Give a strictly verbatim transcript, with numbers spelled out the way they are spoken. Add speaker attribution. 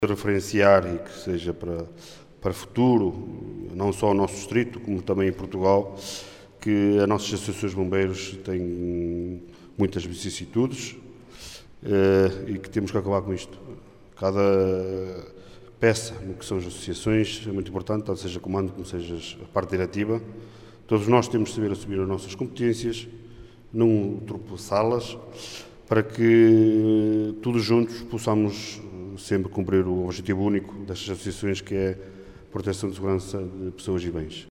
Speaker 1: referenciar e que seja para, para futuro, não só o nosso distrito, como também em Portugal, que as nossas associações de bombeiros têm muitas vicissitudes eh, e que temos que acabar com isto. Cada peça no que são as associações é muito importante, tanto seja comando como seja a parte diretiva. Todos nós temos de saber assumir as nossas competências, não ultrapassá-las, para que todos juntos possamos sempre cumprir o objetivo único destas associações, que é a proteção de segurança de pessoas e bens.